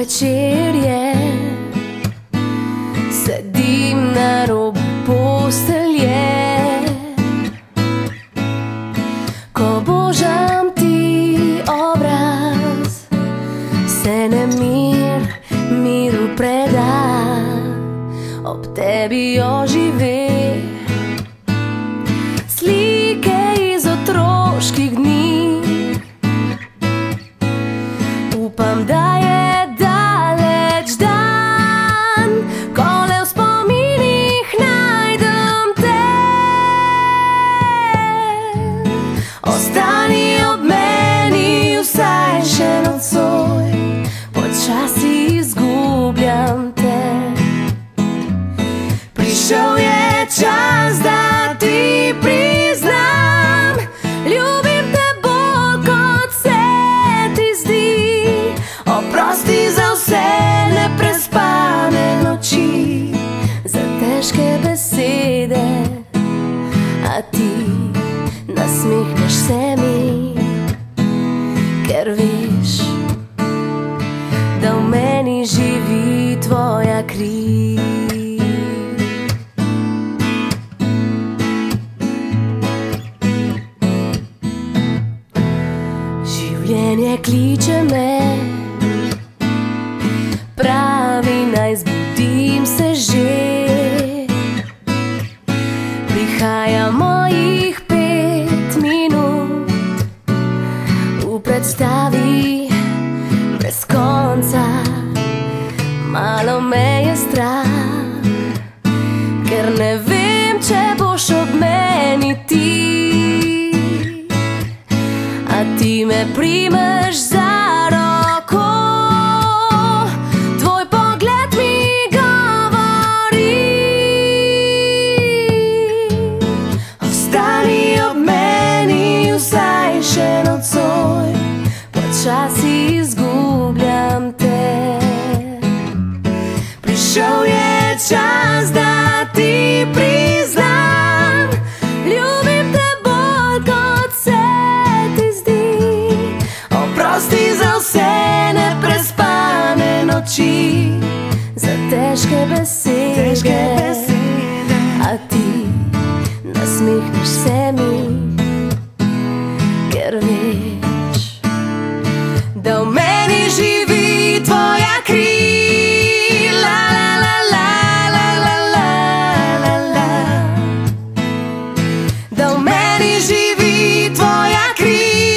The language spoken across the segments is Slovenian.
večer je, sedim na robu postelje. Ko božam ti obraz, se nemir miru preda, ob tebi ožive slike iz otroških dni. Upam, da je daleč dan, ko le v spominih najdem te. Ostani ob meni vsaj še nocoj, počasi izgubljam te. Prišel je čas, da ti priznam, ljubim te bolj, kot se ti zdi. Oprosti za vse neprespane noči, za težke besede, a ti nasmehneš se mi, ker veš, da v meni živi tvoja kri. Življenje kliče me, pravi naj zbudim se že. Prihaja mojih 5 minut v predstavi brez konca. Malo me je strah, ker ne vem, če boš ob meni ti. A ti me primeš za roko, tvoj pogled mi govori. Ostani ob meni vsaj še nocoj, počasi izgubljam te. Prišel je čas, da ti priznam, ljubim te bolj, kot se ti zdi. Oprosti za vse neprespane noči, za težke besede, a ti nasmehneš se mi, ker veš, da v meni živi tvoja kri. Da v meni živi tvoja kri.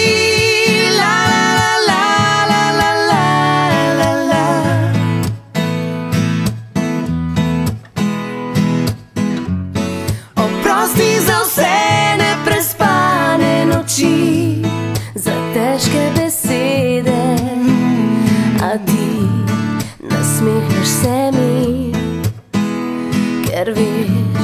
Oprosti za vse neprespane noči, za težke besede, a ti nasmehneš se mi, ker veš,